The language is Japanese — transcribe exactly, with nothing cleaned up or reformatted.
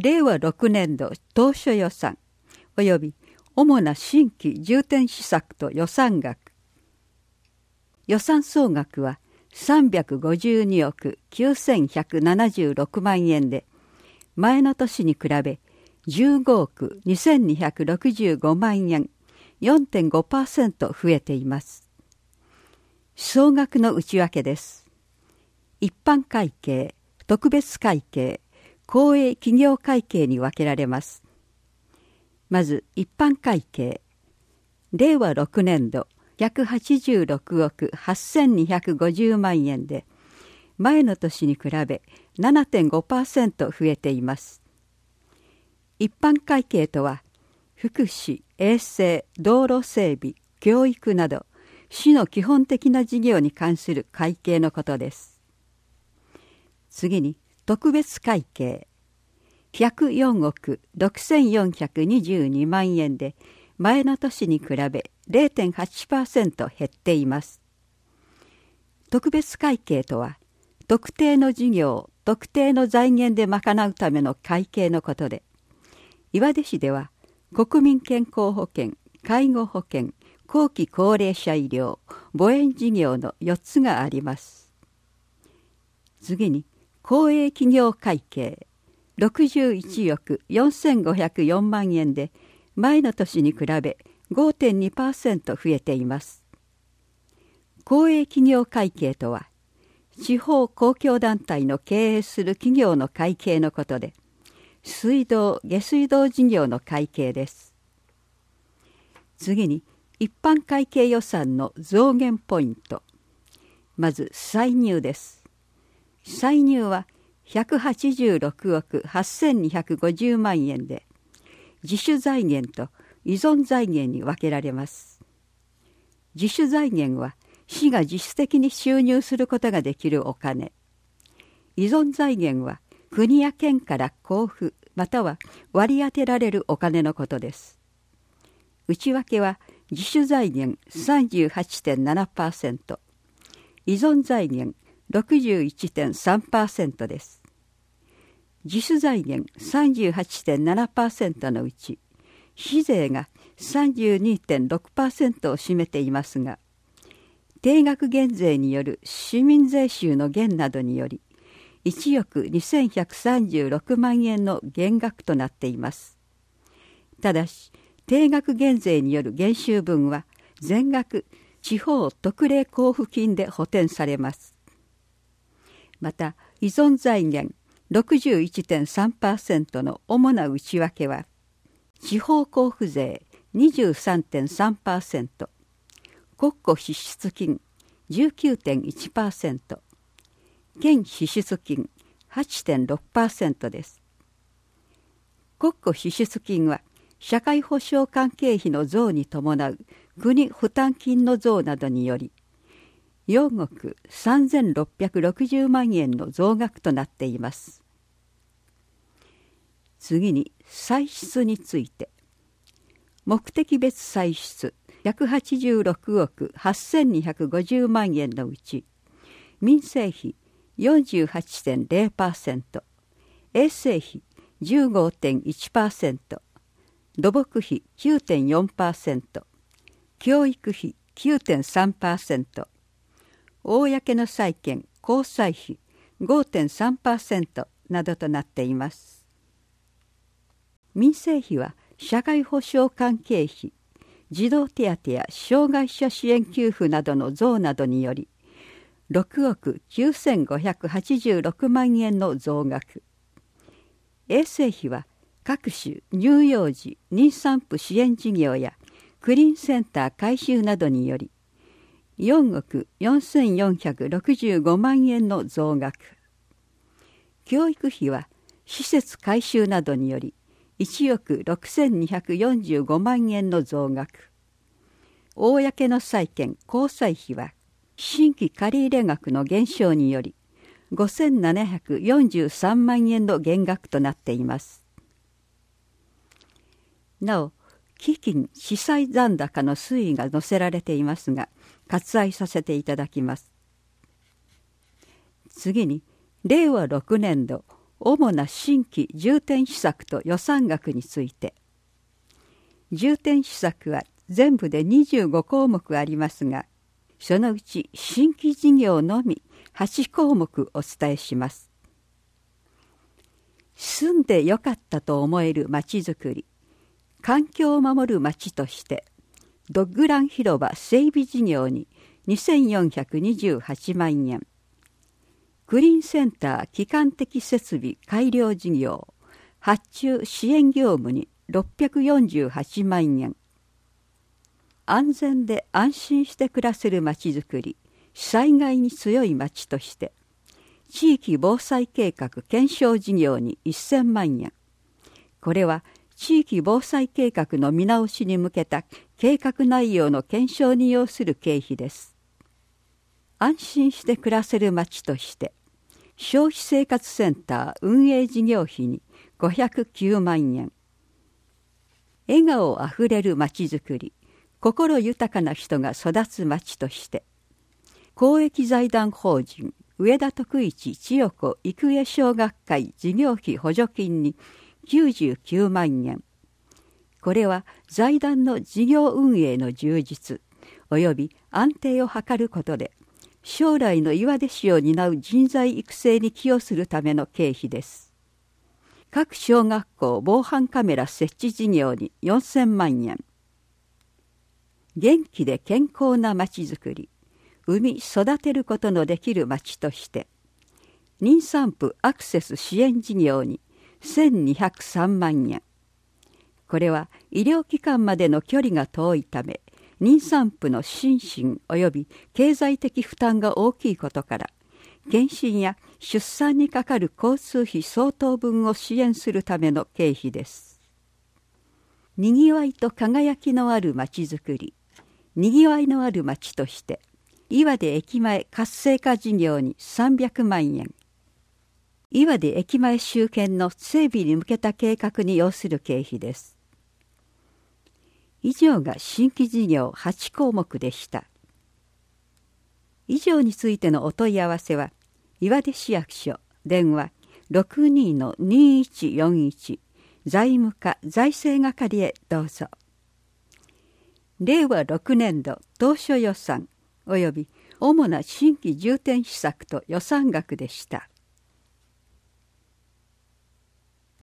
れいわろくねんど当初予算および主な新規重点施策と予算額。予算総額はさんびゃくごじゅうにおくきゅうせんひゃくななじゅうろくまんえんで、前の年に比べじゅうごおくにせんにひゃくろくじゅうごまんえん、よんてんごパーセント 増えています。総額の内訳です。一般会計、特別会計、公営企業会計に分けられます。まず一般会計、れいわろくねんどひゃくはちじゅうろくおくはっせんにひゃくごじゅうまんえんで、前の年に比べ ななてんごパーセント 増えています。一般会計とは、福祉、衛生、道路整備、教育など、市の基本的な事業に関する会計のことです。次に、特別会計。ひゃくよんおくろくせんよんひゃくにじゅうにまんえんで、前の年に比べ れいてんはちパーセント 減っています。特別会計とは、特定の事業、特定の財源で賄うための会計のことで、岩出市では国民健康保険、介護保険、後期高齢者医療、母園事業のよっつがあります。次に、公営企業会計。ろくじゅういちおくよんせんごひゃくよんまんえんで、前の年に比べ ごてんにパーセント 増えています。公営企業会計とは、地方公共団体の経営する企業の会計のことで、水道・下水道事業の会計です。次に、一般会計予算の増減ポイント。まず、歳入です。歳入はひゃくはちじゅうろくおくはっせんにひゃくごじゅうまんえんで、自主財源と依存財源に分けられます。自主財源は市が自主的に収入することができるお金。依存財源は国や県から交付または割り当てられるお金のことです。内訳は自主財源 さんじゅうはちてんななパーセント、依存財源 ろくじゅういちてんさんパーセント です。自主財源 さんじゅうはちてんななパーセント のうち、市税が さんじゅうにてんろくパーセント を占めていますが、定額減税による市民税収の減などにより、いちおくにせんひゃくさんじゅうろくまんえんの減額となっています。ただし、定額減税による減収分は全額地方特例交付金で補填されます。また、依存財源 ろくじゅういちてんさんパーセント の主な内訳は、地方交付税 にじゅうさんてんさんパーセント、国庫支出金 じゅうきゅうてんいちパーセント、県支出金 はちてんろくパーセント です。国庫支出金は社会保障関係費の増に伴う国負担金の増などによりよんおくさんぜんろっぴゃくろくじゅうまんえんの増額となっています。次に歳出について。目的別歳出ひゃくはちじゅうろくおくはっせんにひゃくごじゅうまんえんのうち、民生費 よんじゅうはちてんぜろパーセント、衛生費 じゅうごてんいちパーセント、土木費 きゅうてんよんパーセント、教育費 きゅうてんさんパーセント、公の債権・公債費 ごてんさんパーセント などとなっています。民生費は社会保障関係費、児童手当や障害者支援給付などの増などによりろくおくきゅうせんごひゃくはちじゅうろくまんえんの増額。衛生費は各種乳幼児妊産婦支援事業やクリーンセンター改修などによりよんおくよんせんよんひゃくろくじゅうごまんえんの増額。教育費は施設改修などによりいちおくろくせんにひゃくよんじゅうごまんえんの増額。公の債権・公債費は新規借入額の減少によりごせんななひゃくよんじゅうさんまんえんの減額となっています。なお、基金・司債残高の推移が載せられていますが、割愛させていただきます。次に、れいわろくねんど主な新規重点施策と予算額について。重点施策は全部でにじゅうごこうもくありますが、そのうち新規事業のみはちこうもくお伝えします。住んでよかったと思えるまちづくり、環境を守るまちとしてドッグラン広場整備事業ににせんよんひゃくにじゅうはちまんえん、グリーンセンター基幹的設備改良事業発注支援業務にろっぴゃくよんじゅうはちまんえん、安全で安心して暮らせるまちづくり、災害に強いまちとして地域防災計画検証事業にせんまんえん、これは地域防災計画の見直しに向けた計画内容の検証に要する経費です。安心して暮らせるまちとして消費生活センター運営事業費にごひゃくきゅうまんえん、笑顔あふれるまちづくり、心豊かな人が育つまちとして公益財団法人上田徳一千代子育英小学会事業費補助金にきゅうじゅうきゅうまんえん、これは財団の事業運営の充実および安定を図ることで将来の岩出市を担う人材育成に寄与するための経費です。各小学校防犯カメラ設置事業によんせんまんえん、元気で健康なまちづくり、産み育てることのできるまちとして妊産婦アクセス支援事業にせんにひゃくさんまんえん、これは医療機関までの距離が遠いため妊産婦の心身および経済的負担が大きいことから検診や出産にかかる交通費相当分を支援するための経費です。にぎわいと輝きのあるまちづくり、にぎわいのあるまちとして岩出駅前活性化事業にさんびゃくまんえん、岩出駅前周辺の整備に向けた計画に要する経費です。以上が新規事業はちこうもくでした。以上についてのお問い合わせは岩出市役所電話 ろくに の にいちよんいち 財務課財政係へどうぞ。れいわろくねんど当初予算および主な新規重点施策と予算額でした。